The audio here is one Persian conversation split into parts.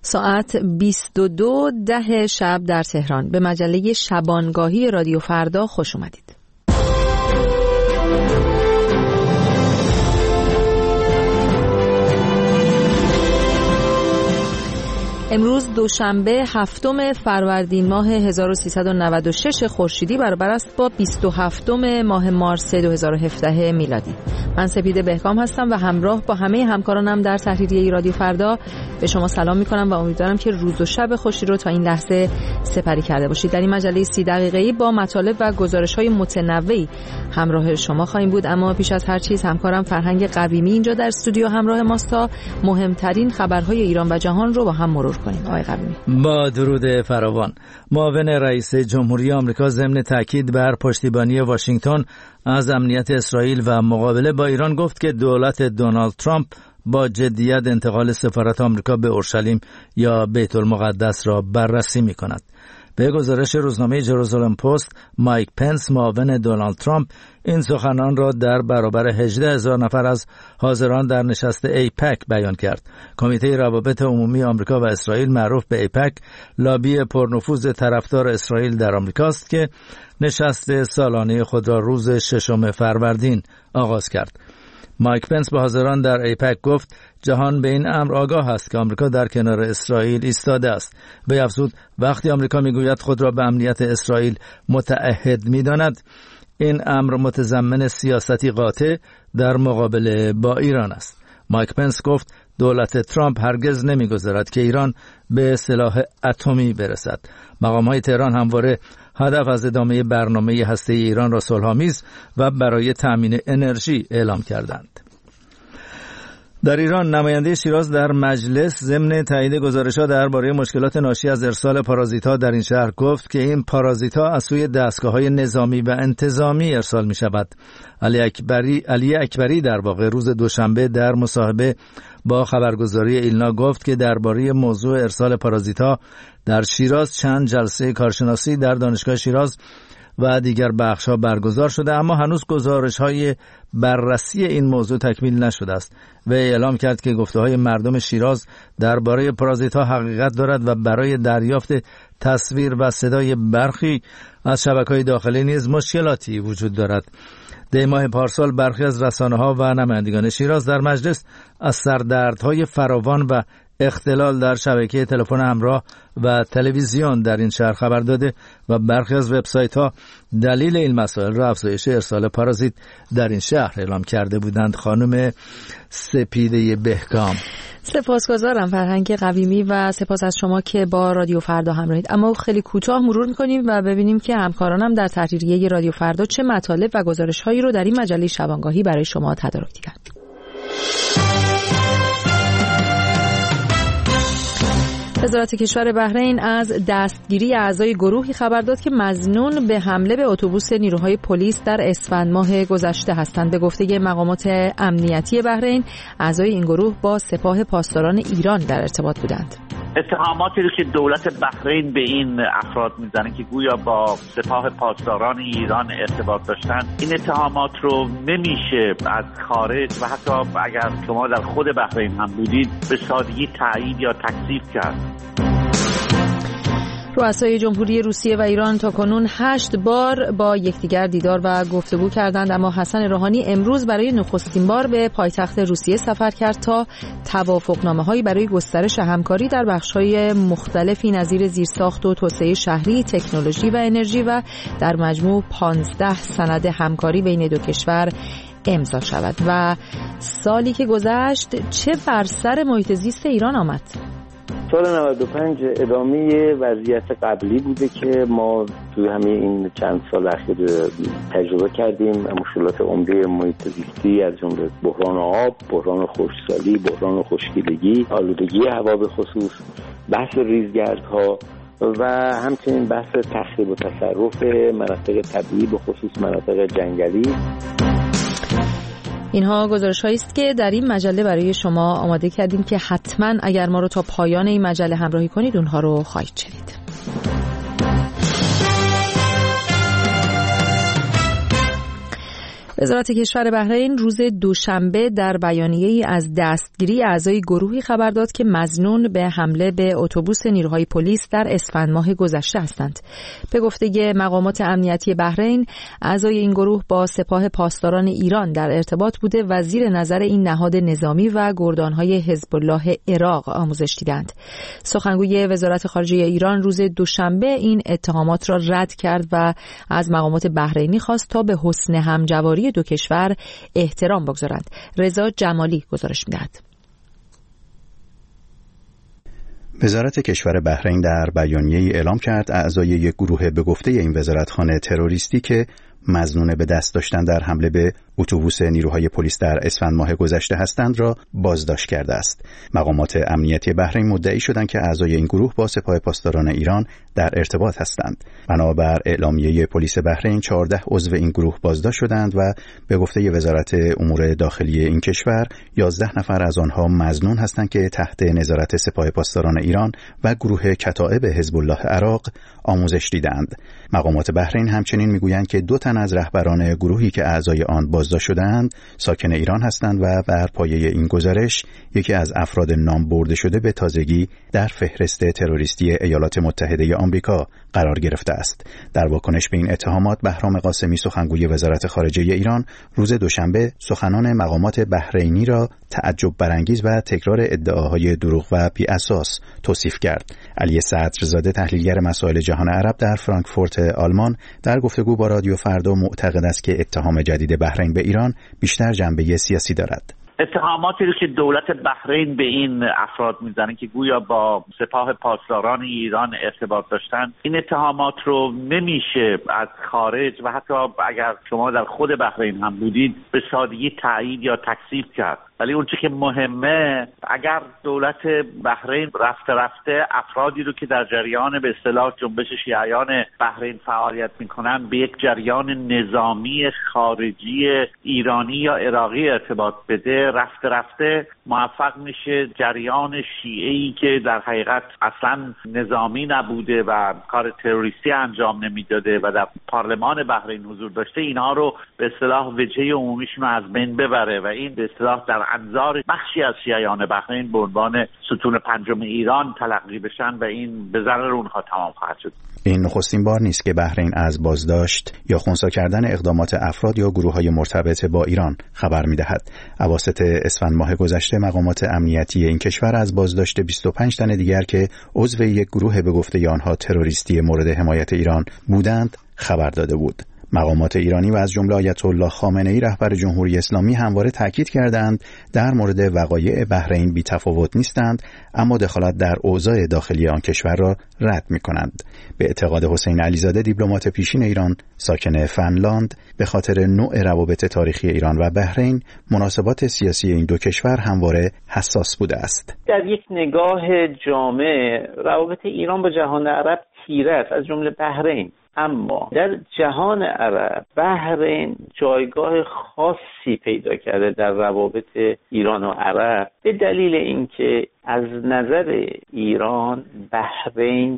ساعت 22:10 شب در تهران. به مجله شبانگاهی رادیو فردا خوش اومدید. امروز دوشنبه 7 فروردین ماه 1396 خورشیدی برابر است با 27 ماه مارس 2017 میلادی. من سپیده بهکام هستم و همراه با همه همکارانم در تحریریه رادیو فردا به شما سلام میکنم و امیدوارم که روز و شب خوشی رو تا این لحظه سپری کرده باشید. در این مجله 30 دقیقه‌ای با مطالب و گزارش‌های متنوعی همراه شما خواهیم بود، اما پیش از هر چیز همکارم فرهنگ قویمی اینجا در استودیو همراه ماست تا مهمترین خبرهای ایران و جهان رو با هم مرور کنیم. آقای قویمی. با درود فراوان. معاون رئیس جمهوری آمریکا ضمن تاکید بر پشتیبانی واشنگتن از امنیت اسرائیل و مقابله با ایران گفت که دولت دونالد ترامپ با جدیت انتقال سفارت آمریکا به اورشلیم یا بیت المقدس را بررسی می‌کند. به گزارش روزنامه جروزالم پست، مایک پنس معاون دونالد ترامپ این سخنان را در برابر 18,000 نفر از حاضران در نشست ایپک بیان کرد. کمیته روابط عمومی آمریکا و اسرائیل معروف به ایپک، لابی پرنفوذ طرفدار اسرائیل در آمریکاست که نشست سالانه خود را روز 6 فروردین آغاز کرد. مایک پنس به حاضران در ایپک گفت جهان به این امر آگاه است که آمریکا در کنار اسرائیل ایستاده است. وی افزود وقتی آمریکا میگوید خود را به امنیت اسرائیل متعهد می‌داند، این امر متضمن سیاستی قاطع در مقابله با ایران است. مایک پنس گفت دولت ترامپ هرگز نمی‌گذارد که ایران به سلاح اتمی برسد. مقام‌های تهران همواره هدف از ادامه برنامه هسته‌ای ایران را صلح‌آمیز و برای تأمین انرژی اعلام کردند. در ایران نماینده شیراز در مجلس ضمن تایید گزارش‌ها درباره مشکلات ناشی از ارسال پارازیت‌ها در این شهر گفت که این پارازیت‌ها از سوی دستگاه‌های نظامی و انتظامی ارسال می‌شود. علی اکبری در واقع روز دوشنبه در مصاحبه با خبرگزاری ایلنا گفت که درباره موضوع ارسال پارازیت‌ها در شیراز چند جلسه کارشناسی در دانشگاه شیراز و دیگر بخش‌ها برگزار شده، اما هنوز گزارش‌های بررسی این موضوع تکمیل نشده است. و اعلام کرد که گفته‌های مردم شیراز درباره پارازیت‌ها حقیقت دارد و برای دریافت تصویر و صدای برخی از شبکه‌های داخلی نیز مشکلاتی وجود دارد. دی ماه پارسال برخی از رسانه‌ها و نمایندگان شیراز در مجلس از سردردهای فراوان و اختلال در شبکه تلفن همراه و تلویزیون در این شهر خبر داده و برخی از وبسایت‌ها دلیل این مسائل را افزایش ارسال پارازیت در این شهر اعلام کرده بودند. خانم سپیده بهکام. سپاسگزارم فرهنگ قویمی و سپاس از شما که با رادیو فردا همراهید. اما خیلی کوتاه مرور می‌کنیم و ببینیم که همکارانم در تحریریه رادیو فردا چه مطالب و گزارش‌هایی رو در این مجله شبانگاهی برای شما تدارک دیدند. وزارت کشور بحرین از دستگیری اعضای گروهی خبر داد که مظنون به حمله به اتوبوس نیروهای پلیس در اسفند ماه گذشته هستند. به گفته مقامات امنیتی بحرین، اعضای این گروه با سپاه پاسداران ایران در ارتباط بودند. اتهاماتی رو که دولت بحرین به این افراد میزنه که گویا با سپاه پاسداران ایران ارتباط داشتن، این اتهامات رو نمیشه از خارج و حتی اگر شما در خود بحرین هم بودید به سادگی تایید یا تکذیب کرد. رؤسای جمهوری روسیه و ایران تاکنون 8 بار با یکدیگر دیدار و گفتگو کردند، اما حسن روحانی امروز برای نخستین بار به پایتخت روسیه سفر کرد تا توافقنامه‌هایی برای گسترش همکاری در بخش‌های مختلفی نظیر زیرساخت و توسعه شهری، تکنولوژی و انرژی و در مجموع 15 سند همکاری بین دو کشور امضا شود. و سالی که گذشت چه بر سر محیط زیست ایران آمد؟ سال 95 ادامه وضعیت قبلی بوده که ما توی همه این چند سال اخیر تجربه کردیم. مشکلات عمده محیط زیستی از جمله بحران آب، بحران خشکسالی، بحران خشکیدگی، آلودگی هوا به خصوص، بحث ریزگردها و همچنین بحث تخریب و تصرف مناطق طبیعی به خصوص مناطق جنگلی. اینها گزارش‌هایی است که در این مجله برای شما آماده کردیم که حتما اگر ما رو تا پایان این مجله همراهی کنید اونها رو خواهید شنید. وزارت کشور بحرین روز دوشنبه در بیانیه‌ای از دستگیری اعضای گروهی خبر داد که مظنون به حمله به اتوبوس نیروهای پلیس در اسفند ماه گذشته هستند. به گفته مقامات امنیتی بحرین، اعضای این گروه با سپاه پاسداران ایران در ارتباط بوده و زیر نظر این نهاد نظامی و گردانهای حزب الله عراق آموزش دیدند. سخنگوی وزارت خارجه ایران روز دوشنبه این اتهامات را رد کرد و از مقامات بحرینی خواست تا به حسن همجواری دو کشور احترام بگذارند. رضا جمالی گزارش می‌دهد. وزارت کشور بحرین در بیانیه‌ای اعلام کرد اعضای یک گروه به گفته این وزارتخانه تروریستی که مظنون به دست داشتن در حمله به اتوبوس نیروهای پلیس در اسفند ماه گذشته هستند را بازداشت کرده است. مقامات امنیتی بحرین مدعی شدند که اعضای این گروه با سپاه پاسداران ایران در ارتباط هستند. بنابر اعلامیه پلیس بحرین 14 عضو این گروه بازداشت شدند و به گفته وزارت امور داخلی این کشور 11 نفر از آنها مظنون هستند که تحت نظارت سپاه پاسداران ایران و گروه کتائب حزب الله عراق آموزش دیدند. مقامات بحرین همچنین میگویند که 2 تن از رهبران گروهی که اعضای آن بازداشت شدند ساکن ایران هستند و بر پایه این گزارش یکی از افراد نام برده شده به تازگی در فهرست تروریستی ایالات متحده آمریکا قرار گرفته است. در واکنش به این اتهامات بهرام قاسمی سخنگوی وزارت خارجه ایران روز دوشنبه سخنان مقامات بحرینی را تعجب برانگیز و تکرار ادعاهای دروغ و بی اساس توصیف کرد. علی صدرزاده تحلیلگر مسائل جهان عرب در فرانکفورت آلمان در گفتگو با رادیو فردا معتقد است که اتهام جدید بحرین به ایران بیشتر جنبه سیاسی دارد. اتهاماتی رو که دولت بحرین به این افراد میزنه که گویا با سپاه پاسداران ایران ارتباط داشتن، این اتهامات رو نمیشه از خارج و حتی اگر شما در خود بحرین هم بودید به سادگی تایید یا تکذیب کرد. ولی اون چیزی که مهمه، اگر دولت بحرین رفته افرادی رو که در جریان به اصطلاح جنبش شیعیان بحرین فعالیت میکنن به یک جریان نظامی خارجی ایرانی یا عراقی ارتباط بده، رفته موفق میشه جریان شیعه‌ای که در حقیقت اصلا نظامی نبوده و کار تروریستی انجام نمیداده و در پارلمان بحرین حضور داشته، اینها رو به اصطلاح وجهه عمومیشون رو از بین ببره و این به اصطلاح در انظار بخشی از شیعیان بحرین به عنوان ستون پنجم ایران تلقی بشن و این به ضرر اونها تمام خواهد شد. این نخستین بار نیست که بحرین از بازداشت یا خنثی کردن اقدامات افراد یا گروه‌های مرتبط با ایران خبر می‌دهد. اواسط اسفند ماه گذشته مقامات امنیتی این کشور از بازداشت 25 تن دیگر که عضو یک گروه به گفته آنها تروریستی مورد حمایت ایران بودند خبر داده بود. مقامات ایرانی و از جمله آیت الله خامنه‌ای رهبر جمهوری اسلامی همواره تاکید کردند در مورد وقایع بحرین بی‌تفاوت نیستند، اما دخالت در اوضاع داخلی آن کشور را رد می‌کنند. به اعتقاد حسین علیزاده دیپلمات پیشین ایران ساکن فنلاند، به خاطر نوع روابط تاریخی ایران و بحرین مناسبات سیاسی این دو کشور همواره حساس بوده است. در یک نگاه جامع روابط ایران با جهان عرب تیره است، از جمله بحرین. اما در جهان عرب بحرین جایگاه خاصی پیدا کرده در روابط ایران و عرب به دلیل اینکه از نظر ایران بحرین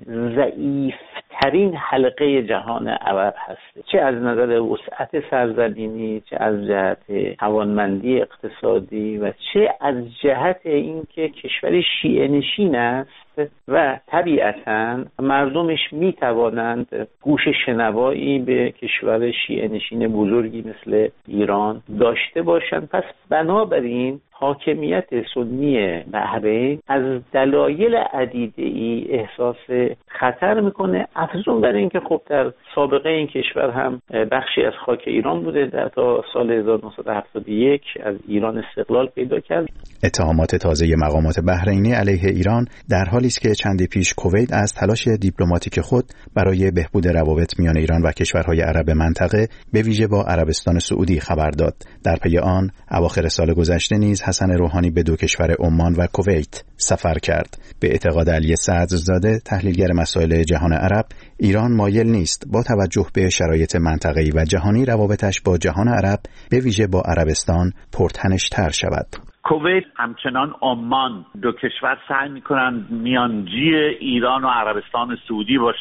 ضعیفترین حلقه جهان عرب هست، چه از نظر وسعت سرزمینی، چه از جهت توانمندی اقتصادی و چه از جهت اینکه کشور شیعه نشین است و طبیعتاً مردمش میتوانند گوش شنوایی به کشور شیعه نشین بزرگی مثل ایران داشته باشند. پس بنابراین حاکمیت سنی بحرین از دلایل عدیده‌ای احساس خطر میکنه، افزون بر این که خب در سابقه این کشور هم بخشی از خاک ایران بوده، در تا سال 1971 از ایران استقلال پیدا کرد. اتهامات تازه مقامات بحرینی علیه ایران در حالی است که چندی پیش کویت از تلاش دیپلماتیک خود برای بهبود روابط میان ایران و کشورهای عرب منطقه به ویژه با عربستان سعودی خبر داد. در پی آن اواخر سال گذشته نیز حسن روحانی به دو کشور عمان و کویت سفر کرد. به اعتقاد علی صدرزاده تحلیلگر مسائل جهان عرب، ایران مایل نیست با توجه به شرایط منطقه‌ای و جهانی روابطش با جهان عرب به ویژه با عربستان پرتنش‌تر شود. کویت همچنان عمان، دو کشور سعی میکنن میانجی ایران و عربستان سعودی باشن.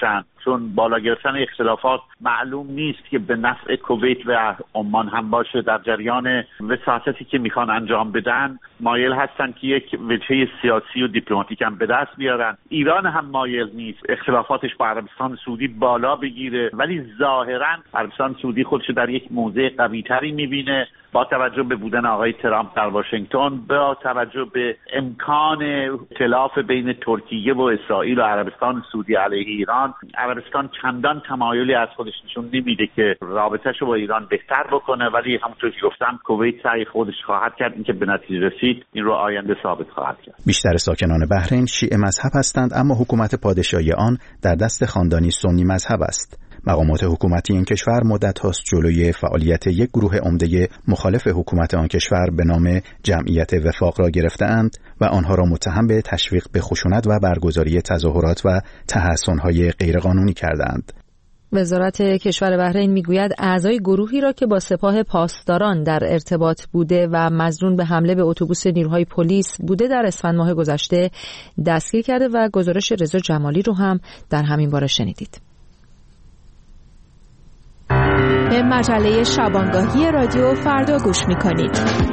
چون بالا گرفتن اختلافات معلوم نیست که به نفع کویت و عمان هم باشه. در جریان وساطتی که میخوان انجام بدن مایل هستن که یک وجهه سیاسی و دیپلماتیک هم به دست بیارن. ایران هم مایل نیست اختلافاتش با عربستان سعودی بالا بگیره، ولی ظاهرا عربستان سعودی خودش در یک موضع قوی‌تری میبینه با توجه به بودن آقای ترامپ در واشنگتن، با توجه به امکان ائتلاف بین ترکیه و اسرائیل و عربستان سعودی علیه ایران. عربستان چندان تمایلی از خودش نشون نمیده که رابطه‌شو با ایران بهتر بکنه، ولی همونطور که گفتم کویت سعی خودش خواهد کرد، اینکه به نتیجه رسید این رو آینده ثابت خواهد کرد. بیشتر ساکنان بحرین شیعه مذهب هستند، اما حکومت پادشاهی آن در دست خاندانی سنی مذهب است. مقامات حکومتی این کشور مدت هاست جلوی فعالیت یک گروه عمده مخالف حکومت آن کشور به نام جمعیت وفاق را گرفته‌اند و آنها را متهم به تشویق به خشونت و برگزاری تظاهرات و تحصن‌های غیرقانونی کردند. وزارت کشور بحرین میگوید اعضای گروهی را که با سپاه پاسداران در ارتباط بوده و مظنون به حمله به اتوبوس نیروهای پلیس بوده در اسفند ماه گذشته دستگیر کرده و گزارش رضا جمالی رو هم در همین باره شنیدید. به مجله شبانگاهی رادیو فردا گوش می‌کنید.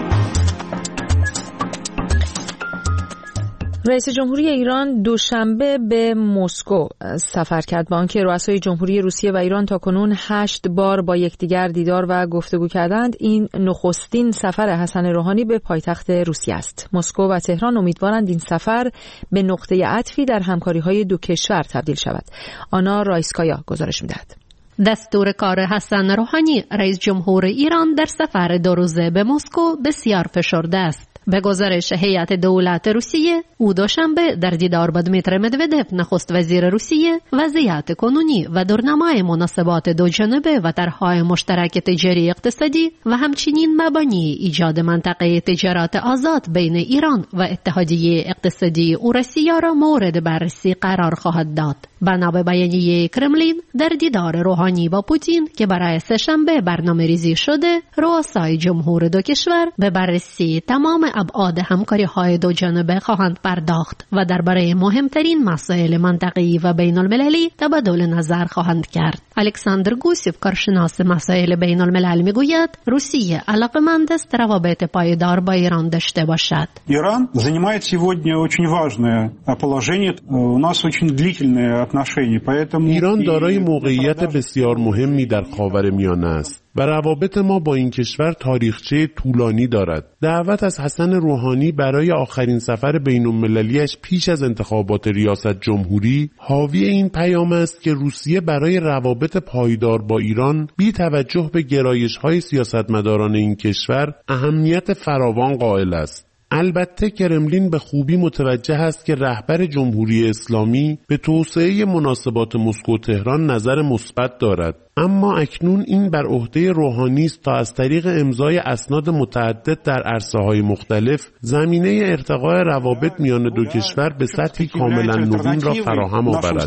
رئیس جمهوری ایران دوشنبه به مسکو سفر کرد، با آنکه رؤسای جمهوری روسیه و ایران تاکنون 8 بار با یکدیگر دیدار و گفتگو کردند. این نخستین سفر حسن روحانی به پایتخت روسیه است. مسکو و تهران امیدوارند این سفر به نقطه عطفی در همکاری‌های دو کشور تبدیل شود. آنا رایسکایا گزارش می‌دهد. دستور کار حسن روحانی رئیس جمهور ایران در سفر 2 روزه به مسکو بسیار فشرده است. به گزارش هیئت دولت روسیه، او دوشنبه در دیدار با دمیتر مدودف نخست وزیر روسیه وضعیت کنونی و دورنمای مناسبات دو جانبه و طرح‌های مشترک تجاری اقتصادی و همچنین مبانی ایجاد منطقه تجارت آزاد بین ایران و اتحادیه اقتصادی اوراسیا را مورد بررسی قرار خواهد داد. بنا به بیانیه کرملین، در دیدار روحانی با پوتین که برای سه‌شنبه برنامه‌ریزی شده، رؤسای جمهور دو کشور به بررسی تمام ابعاد همکاری‌های دو جانبه خواهند پرداخت و درباره مهمترین مسائل منطقه‌ای و بین‌المللی تبادل نظر خواهند کرد. الکساندر گوسیف، کارشناس مسائل بین‌الملل، میگوید روسیه علاقه‌مند است روابط پایدار با ایران داشته باشد. ایران занимает сегодня очень важное положение. У нас очень длительные отношения, поэтому ایران دارای موقعیت بسیار مهمی در خاورمیانه است و روابط ما با این کشور تاریخچه طولانی دارد. دعوت از حسن روحانی برای آخرین سفر بین‌المللی‌اش پیش از انتخابات ریاست جمهوری حاوی این پیام است که روسیه برای روابط پایدار با ایران بی توجه به گرایش‌های سیاستمداران این کشور اهمیت فراوان قائل است. البته کرملین به خوبی متوجه است که رهبر جمهوری اسلامی به توسعه مناسبات مسکو تهران نظر مثبت دارد، اما اکنون این بر عهده روحانی است تا از طریق امضای اسناد متعدد در عرصه‌های مختلف زمینه ارتقاء روابط میان دو کشور به سطحی کاملا نوین را فراهم آورد.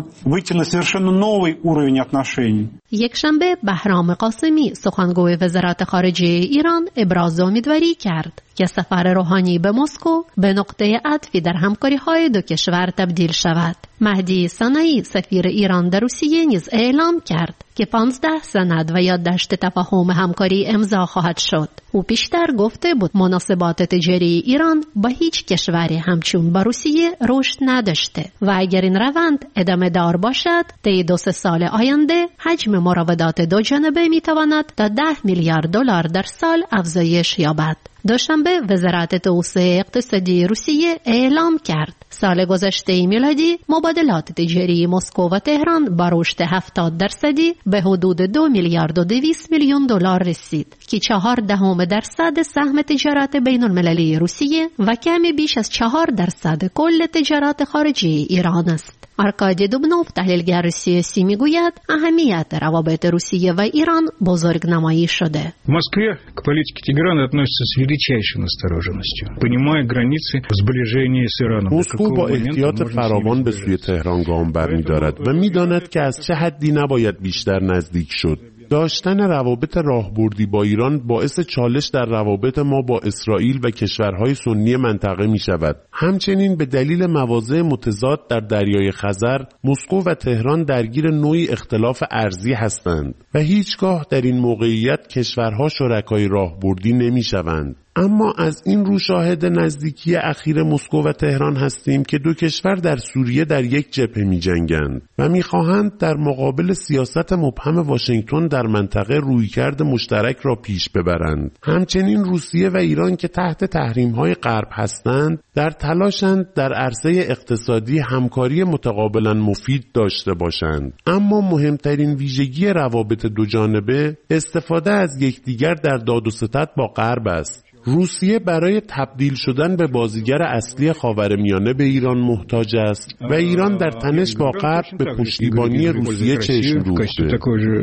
یکشنبه بهرام قاسمی، سخنگوی وزارت خارجه ایران، ابراز امیدواری کرد که سفر روحانی به مسکو به نقطه عطفی در همکاری‌های دو کشور تبدیل شود. مهدی صنعی، سفیر ایران در روسیه، نیز اعلام کرد که 15 سند و یادداشت تفاهم همکاری امضا خواهد شد. او پیشتر گفته بود مناسبات تجاری ایران با هیچ کشوری همچون با روسیه رشد نداشته و اگر این روند ادامه دار باشد، طی 2 سال آینده حجم مراودات دو جانبه میتواند تا 10 میلیارد دلار در سال افزایش یابد. دوشنبه وزارت توسعه اقتصادی روسیه اعلام کرد سال گذشته میلادی مبادلات تجاری مسکو و تهران با رشد 70% به حدود 2 میلیارد و 200 میلیون دلار رسید که 0.4% سهم تجارت بین المللی روسیه و کمی بیش از 4% کل تجارت خارجی ایران است. آرکادی دوبنوف، تحلیلگر سیاسی، میگوید اهمیت روابط روسیه و ایران بزرگنمایی شده. В Москве к политике Тегерана относятся с величайшей настороженностью, понимая границы сближения с Ираном. مسکو با احتیاط فراوان به سوی تهران گام برمی‌دارد و می‌داند که از چه حدی نباید بیشتر نزدیک شد. داشتن روابط راهبردی با ایران باعث چالش در روابط ما با اسرائیل و کشورهای سنی منطقه می شود. همچنین به دلیل مواضع متضاد در دریای خزر، مسکو و تهران درگیر نوعی اختلاف ارضی هستند و هیچگاه در این موقعیت کشورها شرکای راهبردی نمی شوند. اما از این رو شاهد نزدیکی اخیر مسکو و تهران هستیم که دو کشور در سوریه در یک جبهه می جنگند و می خواهند در مقابل سیاست مبهم واشنگتن در منطقه رویکرد مشترک را پیش ببرند. همچنین روسیه و ایران که تحت تحریم‌های غرب هستند در تلاشند در عرصه اقتصادی همکاری متقابلا مفید داشته باشند. اما مهمترین ویژگی روابط دو جانبه استفاده از یکدیگر در داد و ستد با غرب است. روسیه برای تبدیل شدن به بازیگر اصلی خاورمیانه به ایران محتاج است و ایران در تنش با غرب به پشتیبانی روسیه چشم دوخته.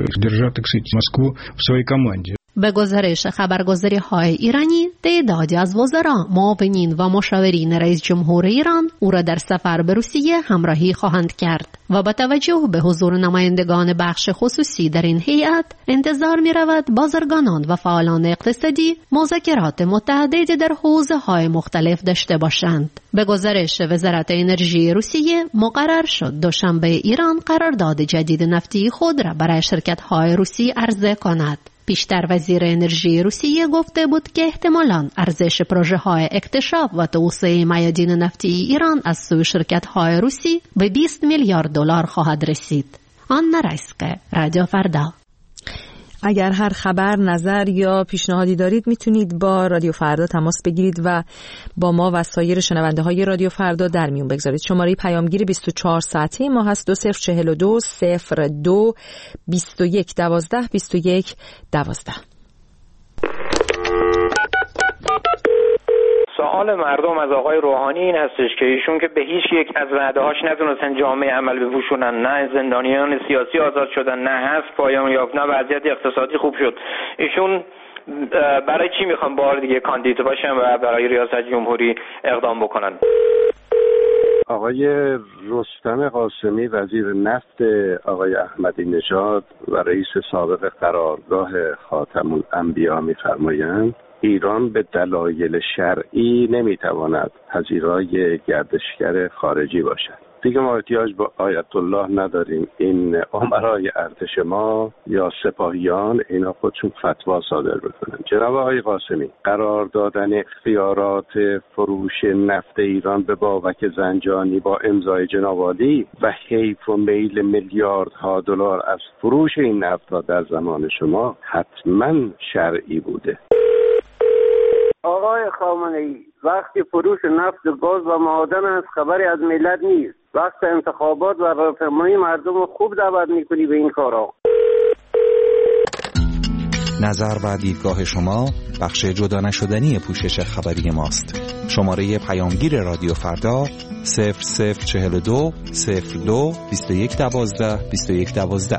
به گزارش خبرگزاری‌های ایرانی، تعدادی از وزرا، معاونین و مشاورین رئیس جمهور ایران او را در سفر به روسیه همراهی خواهند کرد و با توجه به حضور نمایندگان بخش خصوصی در این هیئت انتظار می‌رود بازرگانان و فعالان اقتصادی مذاکرات متعددی در حوزه‌های مختلف داشته باشند. به گزارش وزارت انرژی روسیه، مقرر شد دوشنبه ایران قرارداد جدید نفتی خود را برای شرکت‌های روسی عرضه کند. پیشتر وزیر انرژی روسیه گفته بود که احتمالاً ارزش پروژه‌های اکتشاف و توسعه معادن نفتی ایران از سوی شرکت‌های روسی به 20 میلیارد دلار خواهد رسید. آنا رایسکا، رادیو فردا. اگر هر خبر، نظر یا پیشنهادی دارید میتونید با رادیو فردا تماس بگیرید و با ما و سایر شنونده های رادیو فردا در میون بگذارید. شماره پیامگیر 24 ساعته ما هست 2042 02 21 12 21 12. سوال مردم از آقای روحانی این هستش که ایشون که به هیچ یک از وعده‌هاش نتونستن جامعه عمل بپوشونن، نه زندانیان سیاسی آزاد شدن، نه حذف پایان یافت، نه وضعیت اقتصادی خوب شد، ایشون برای چی میخوان بار دیگه کاندید باشن و برای ریاست جمهوری اقدام بکنن؟ آقای رستم قاسمی وزیر نفت آقای احمدی نژاد و رئیس سابق قرارگاه خاتم الانبیا میفرمایند ایران به دلایل شرعی نمیتواند پذیرای گردشگر خارجی باشد. دیگه ما احتیاج به آیت الله نداریم. این امرای ارتش ما یا سپاهیان اینا خودشون فتوا صادر بکنن. جناب آقای قاسمی، قرار دادن اختیارات فروش نفت ایران به بابک زنجانی با امضای جناب عالی و حیف و میل میلیاردها دلار از فروش این نفت در زمان شما حتما شرعی بوده. آقای خامنه‌ای، وقتی فروش نفت، گاز و معادن از خبری از ملت نیست. وقت انتخابات و راهپیمایی مردم خوب دعوت میکنی به این کارا. نظر و دیدگاه شما بخش جدا نشدنی پوشش خبری ماست. شماره پیامگیر رادیو فردا 0042 02 21 12 21 12.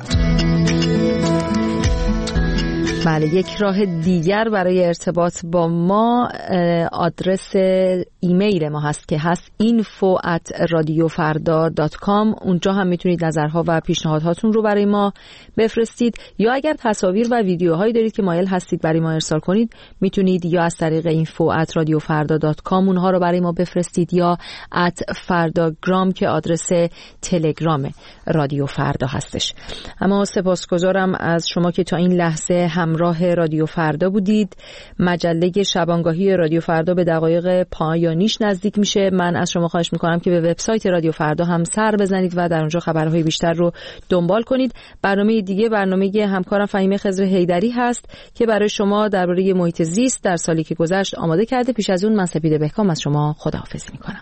بله، یک راه دیگر برای ارتباط با ما آدرس ایمیل ما هست که هست info@radiofarda.com. اونجا هم میتونید نظرها و پیشنهادهاتون رو برای ما بفرستید، یا اگر تصاویر و ویدیوهایی دارید که مایل هستید برای ما ارسال کنید میتونید یا از طریق info@radiofarda.com اونها رو برای ما بفرستید یا @fardagram که آدرس تلگرام رادیو فردا هستش. اما سپاسگزارم از شما که تا این لحظه همراه رادیو فردا بودید. مجله شبانگاهی رادیو فردا به دقایق پایانیش نزدیک میشه. من از شما خواهش میکنم که به وبسایت رادیو فردا هم سر بزنید و در اونجا خبرهای بیشتر رو دنبال کنید. برنامه دیگه برنامه همکارم فهیمه خضر حیدری هست که برای شما درباره محیط زیست در سالی که گذشت آماده کرده. پیش از اون من سپیده بهکام از شما خداحافظی میکنم.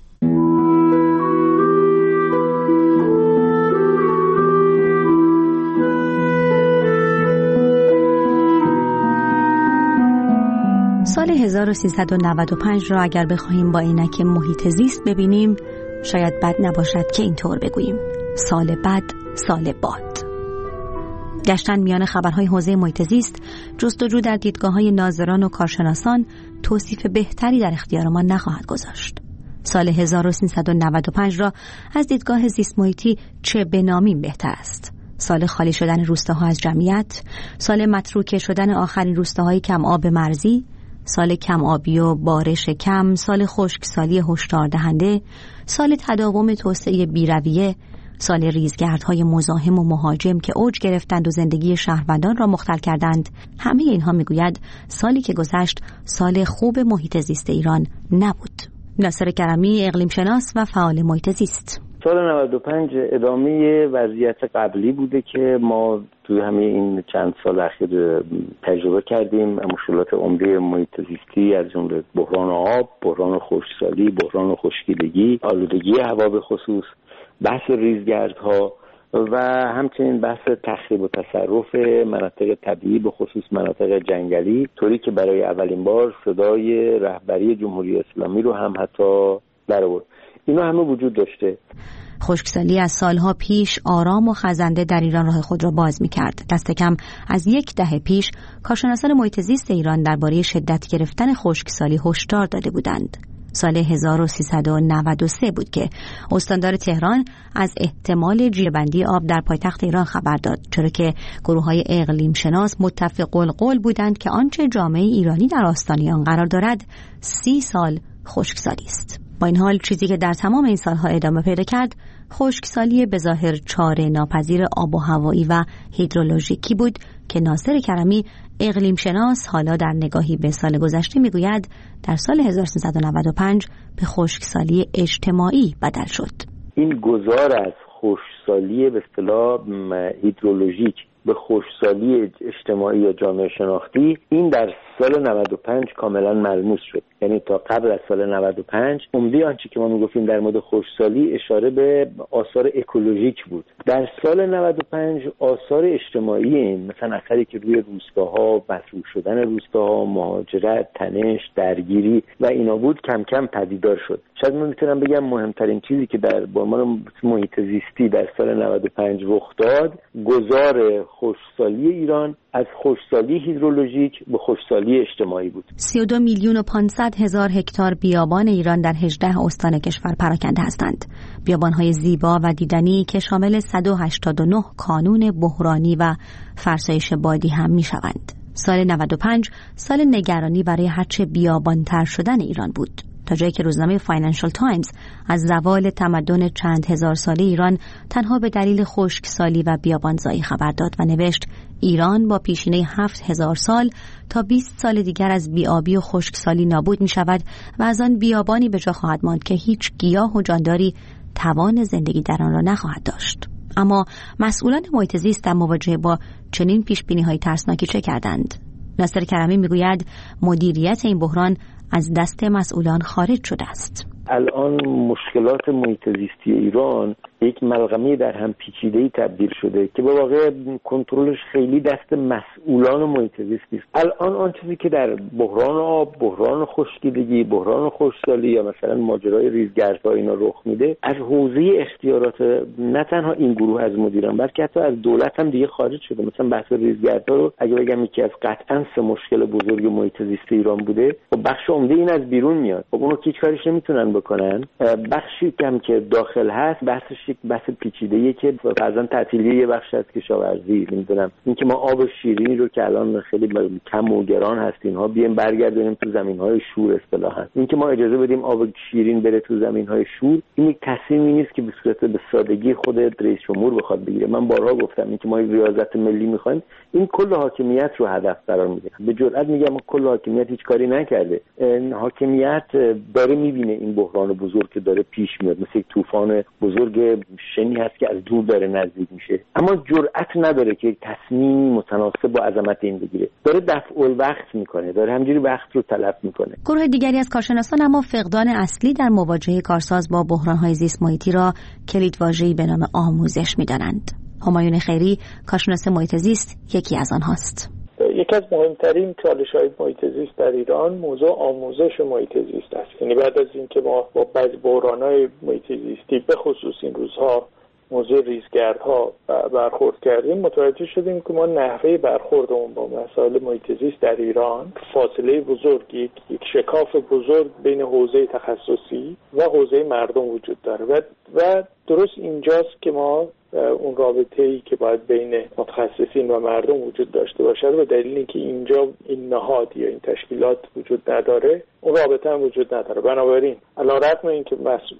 سال 1395 را اگر بخواهیم با عینک محیط زیست ببینیم، شاید بد نباشد که اینطور بگوییم: سال بد، سال باد. گشتن میان خبرهای حوزه محیط زیست، جستجو در دیدگاه‌های ناظران و کارشناسان توصیف بهتری در اختیار ما نخواهد گذاشت. سال 1395 را از دیدگاه زیست محیطی چه بنامیم بهتر است؟ سال خالی شدن روستاها از جمعیت، سال متروکه شدن آخرین روستاهای کم آب مرزی، سال کم آبی و بارش کم، سال خشکسالی هشدار دهنده، سال تداوم توسعه بی‌رویه، سال ریزگردهای مزاحم و مهاجم که اوج گرفتند و زندگی شهروندان را مختل کردند. همه اینها میگوید سالی که گذشت سال خوب محیط زیست ایران نبود. ناصر کرمی، اقلیم شناس و فعال محیط زیست: سال 95 ادامه وضعیت قبلی بوده که ما توی همه این چند سال اخیر تجربه کردیم. مشکلات عمده محیط زیستی از جمله بحران آب، بحران خشکسالی، بحران خشکیدگی، آلودگی هوا به خصوص، بحث ریزگردها و همچنین بحث تخریب و تصرف مناطق طبیعی به خصوص مناطق جنگلی، طوری که برای اولین بار صدای رهبری جمهوری اسلامی رو هم حتی درآورد. اینا همه وجود داشته. خشکسالی از سالها پیش آرام و خزنده در ایران راه خود را باز می‌کرد. دست کم از 10 دهه پیش کارشناسان محیط زیست ایران درباره شدت گرفتن خشکسالی هشدار داده بودند. سال 1393 بود که استاندار تهران از احتمال جیره‌بندی آب در پایتخت ایران خبر داد، چرا که گروه‌های اقلیم شناس متفق القول بودند که آنچه جامعه ایرانی در آستانه آن قرار دارد 30 سال خشکسالی است. با این حال چیزی که در تمام این سالها ادامه پیدا کرد خشکسالی بظاهر چاره ناپذیر آب و هوایی و هیدرولوژیکی بود که ناصر کرمی، اقلیم شناس، حالا در نگاهی به سال گذشته میگوید در سال 1395 به خشکسالی اجتماعی بدل شد. این گذار از خشکسالی به اصطلاح هیدرولوژیک به خشکسالی اجتماعی یا جامعه شناختی، این در سال 95 کاملا ملموس شد. یعنی تا قبل از سال 95 عمده آنچه که ما میگفتیم در مورد خشکسالی اشاره به آثار اکولوژیک بود. در سال 95 آثار اجتماعی این، مثلا اثری که روی روستاها، مطروح شدن روستاها، مهاجرت، تنش، درگیری و اینا بود، کم کم پدیدار شد. شاید من میتونم بگم مهمترین چیزی که در عنوان محیط زیستی در سال 95 رخ داد، گذار خشکسالی ایران از خشکسالی هیدرولوژیک به خشکسالی اجتماعی بود. 32,500,000 هکتار بیابان ایران در 18 استان کشور پراکنده هستند. بیابان‌های زیبا و دیدنی که شامل 189 کانون بحرانی و فرسایش بادی هم می‌شوند. سال 95 سال نگرانی برای هرچه بیابان‌تر شدن ایران بود، تا جایی که روزنامه فاینانشال تایمز از زوال تمدن چند هزار ساله ایران تنها به دلیل خشکسالی و بیابانزایی خبر داد و نوشت ایران با پیشینه 7,000 سال تا 20 سال دیگر از بیابی و خشکسالی نابود می شود و از آن بیابانی به جا خواهد ماند که هیچ گیاه و جانداری توان زندگی در آن را نخواهد داشت. اما مسئولان محیط زیست در مواجهه با چنین پیشبینی‌های ترسناکی چه کردند؟ ناصر کرمی میگوید مدیریت این بحران از دست مسئولان خارج شده است. الان مشکلات محیط زیستی ایران یک ملغمه در هم پیچیده‌ای تبدیل شده که به واقع کنترلش خیلی دست مسئولان محیط زیست نیست. الان آن چیزی که در بحران آب، بحران خشکیدگی، بحران خشکسالی یا مثلا ماجرای ریزگردها اینا رخ میده، از حوزه اختیارات نه تنها این گروه از مدیران بلکه حتی از دولت هم دیگه خارج شده. مثلا بحث ریزگردها رو اگه بگم یکی از قطعاً 3 مشکل بزرگ محیط زیست ایران بوده، و بخش عمده این از بیرون میاد. خب اونو هیچ کاریش نمیتونن بکنن. بخشی کم که داخل هست بحثش یک بحث پیچیده‌ایه که فرضاً تعطیلی یه بخش از کشاورزی، نمیدونم اینکه ما آب شیرینی رو که الان خیلی کم و گران هست اینها بیایم برگردونیم تو زمین‌های شور اصطلاحاً، اینکه ما اجازه بدیم آب شیرین بره تو زمین‌های شور، این یک تصمیمی نیست که به صورت به سادگی خود رئیس جمهور بخواد بگیره. من بارها گفتم اینکه ما ریاضت ملی می‌خوایم، این کل حاکمیت رو هدف قرار میده. به جرئت میگم کل حاکمیت هیچ کاری نکرده. حاکمیت داره می‌بینه این بحران بزرگ که داره پیش میاد، مثل یک طوفان بزرگ شنی هست که از دور داره نزدیک میشه، اما جرأت نداره که یک تصمیمی متناسب با عظمت این بگیره. داره دفع الوقت میکنه، داره همجوری وقت رو تلف میکنه. گروه دیگری از کارشناسان اما فقدان اصلی در مواجهه کارساز با بحران‌های زیست محیطی را کلیدواژه‌ای به نام آموزش میدانند. همایون خیری، کارشناس محیط زیست، یکی از آنهاست. یکی از مهمترین چالش‌های محیط زیست در ایران موضوع آموزش محیط زیست است. یعنی بعد از اینکه ما با بعضی بحران‌های محیط زیستی به خصوص این روزها موضوع ریزگردها برخورد کردیم، متوجه شدیم که ما نحوه برخوردمون با مسائل محیط زیست در ایران فاصله بزرگی، یک شکاف بزرگ بین حوزه تخصصی و حوزه مردم وجود داره و درست اینجاست که ما اون رابطه‌ای که باید بین متخصصین و مردم وجود داشته باشه به دلیل اینکه اینجا این نهاد یا این تشکیلات وجود نداره، اون رابطه هم وجود نداره. بنابراین علیرغم اینکه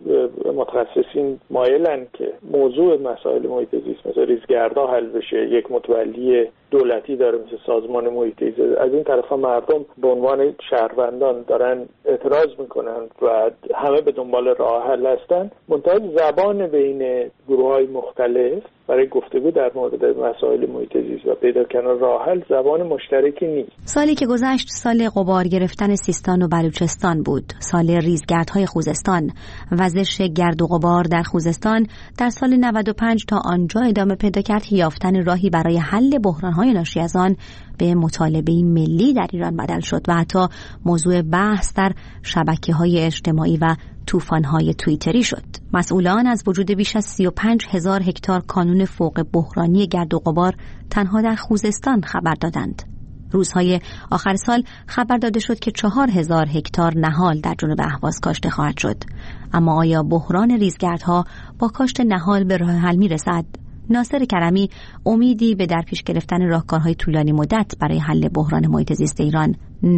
متخصصین مایلن که موضوع مسائل محیط زیست مثل ریزگردها حل بشه، یک متولی دولتی داره مثل سازمان محیط زیست، از این طرف مردم به عنوان شهروندان دارن اعتراض میکنن و همه به دنبال راه حل هستن. منتها زبان بین گروه‌های مختلف برای گفتگو در مورد مسائل محیط زیست و پیدا کردن راه حل زبان مشترکی نیست. سالی که گذشت سال غبار گرفتن سیستان و بلوچستان بود، سال ریزگردهای خوزستان. وزش گرد و غبار در خوزستان در سال 95 تا آنجا ادامه پیدا کرد که یافتن راهی برای حل بحران‌های ناشی از آن به مطالبه ملی در ایران بدل شد و حتی موضوع بحث در شبکه‌های اجتماعی و طوفان‌های توییتری شد. مسئولان از وجود بیش از 35,000 هکتار کانون فوق بحرانی گرد و غبار تنها در خوزستان خبر دادند. روزهای آخر سال خبر داده شد که 4,000 هکتار نهال در جنوب اهواز کاشته خواهد شد. اما آیا بحران ریزگردها با کاشت نهال به راه حل می‌رسد؟ ناصر کرمی امیدی به در پیش گرفتن راهکارهای طولانی مدت برای حل بحران محیط زیست ایران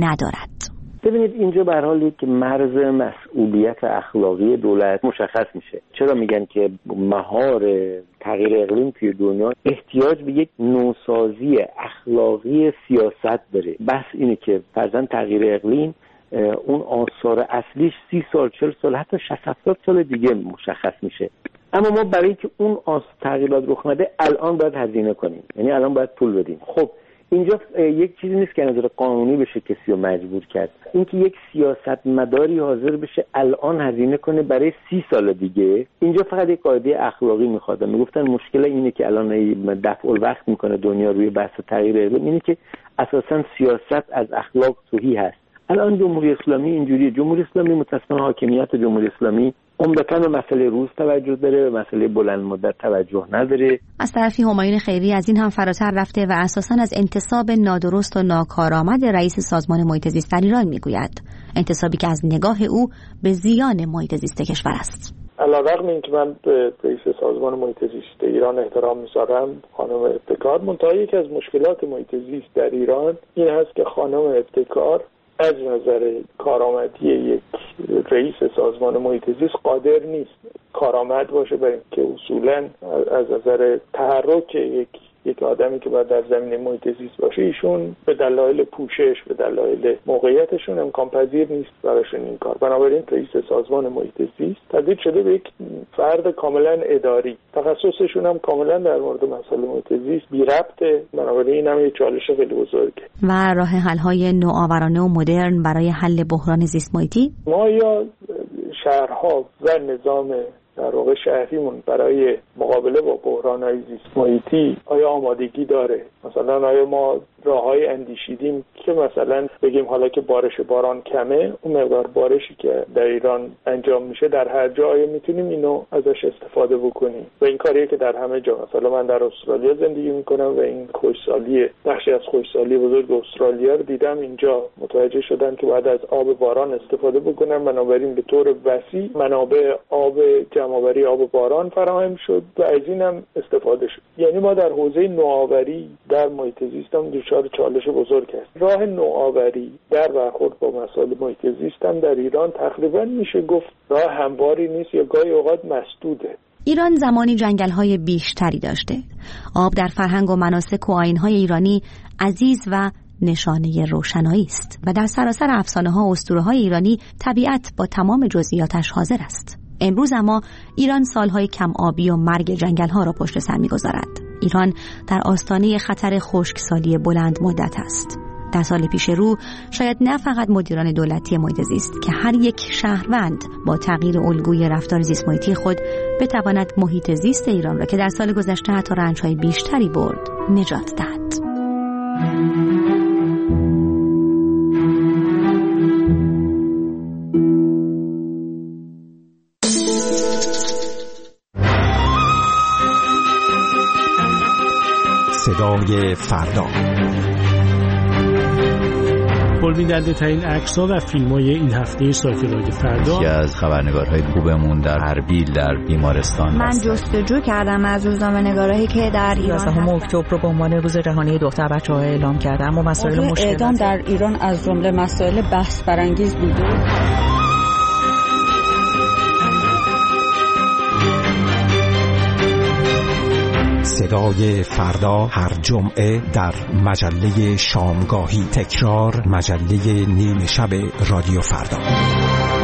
ندارد. ببینید اینجا به هر حال یک مرز مسئولیت اخلاقی دولت مشخص میشه. چرا میگن که مهار تغییر اقلیم توی دنیا احتیاج به یک نوسازی اخلاقی سیاست داره. بحث اینه که فرضاً تغییر اقلیم اون آثار اصلیش 30 سال 40 سال حتی 60-70 سال دیگه مشخص میشه. اما ما برای که اون تغییرات رخ نده الان باید هزینه کنیم، یعنی الان باید پول بدیم. خب اینجا یک چیزی نیست که نظر قانونی بشه کسی رو مجبور کرد. اینکه یک سیاستمداری حاضر بشه الان هزینه کنه برای 30 سال دیگه، اینجا فقط یک قاعده اخلاقی میخواد. میگفتن مشکل اینه که الان دفع الوقت میکنه دنیا روی بحث تغییر اقلیم، اینه که اساسا سیاست از اخلاق تهی هست. الان جمهوری اسلامی اینجوریه. جمهوری اسلامی متأسفانه حاکمیت جمهوری اسلامی عمدتاً به مسئله روز توجه داره، به مسئله بلند مدت توجه نداره. از طرفی همایون خیری از این هم فراتر رفته و اساساً از انتصاب نادرست و ناکارآمد رئیس سازمان محیط زیست در ایران میگوید، انتصابی که از نگاه او به زیان محیط زیست کشور است. علیرغم اینکه من به رئیس سازمان محیط زیست ایران احترام میذارم، خانم ابتکار، منتها یکی از مشکلات محیط زیست در ایران این هست که خانم ابتکار از نظر کارآمدی یک رئیس سازمان محیط زیست قادر نیست کارآمد باشه، برای اینکه اصولاً از نظر تحرک یک آدمی که باید در زمینه محیط زیست باشه، ایشون به دلایل پوشش، به دلایل موقعیتشون امکان پذیر نیست براشون این کار. بنابراین رئیس سازمان محیط زیست تبدیل شده به یک فرد کاملا اداری، تخصصشون هم کاملا در مورد مسائل محیط زیست بی ربطه. بنابراین این هم یک چالش خیلی بزرگه. و راه حل‌های نوآورانه و مدرن برای حل بحران زیست محیطی، ما یا شهرها و نظام در واقع شهریمون برای مقابله با بحران‌های زیست محیطی آیا آمادگی داره؟ مثلا آیا ما راه‌های اندیشیدیم که مثلا بگیم حالا که باران کمه، اون مقدار بارشی که در ایران انجام میشه در هر جا آیا میتونیم اینو ازش استفاده بکنیم؟ و این کاریه که در همه جا، مثلا من در استرالیا زندگی میکنم و این خشکسالی، بخشی از خشکسالی بزرگ استرالیا رو دیدم. اینجا متوجه شدن که باید از آب باران استفاده بکنن، بنابراین به طور وسیع منابع آب جمع‌آوری آب باران فراهم شد و از این هم استفاده شد. یعنی ما در حوزه نوآوری در محیط زیست هم دچار چالش بزرگ است. راه نوآوری در برخورد با مسائل محیط زیست هم در ایران تقریبا میشه گفت راه همواری نیست یا گاهی اوقات مسدوده. ایران زمانی جنگل‌های بیشتری داشته. آب در فرهنگ و مناسک و آیین‌های ایرانی عزیز و نشانه روشنایی است و در سراسر افسانه‌ها و اسطوره‌های ایرانی طبیعت با تمام جزئیاتش حاضر است. امروز اما ایران سالهای کم آبی و مرگ جنگل‌ها را پشت سر می‌گذارد. ایران در آستانه خطر خشکسالی بلند مدت است. در سال پیش رو شاید نه فقط مدیران دولتی محیط زیست که هر یک شهروند با تغییر الگوی رفتار زیست محیطی خود بتواند محیط زیست ایران را که در سال گذشته حتی رنج‌های بیشتری برد نجات دهد. صدای فردا. تولیدنده ترین عکس‌ها و فیلم‌های این هفته سایت رادیو فردا. یکی از خبرنگارهای خوبمون در اربیل در بیمارستان. من جستجو کردم از روزنامه‌نگارایی که در ایران 11 اکتبر رو به عنوان روز جهانی دختر بچه‌ها اعلام کردن، اما مسائل مشکل اعدام در ایران از جمله مسائل بحث برانگیز بوده. صدای فردا هر جمعه در مجله شامگاهی، تکرار مجله نیمه شب رادیو فردا.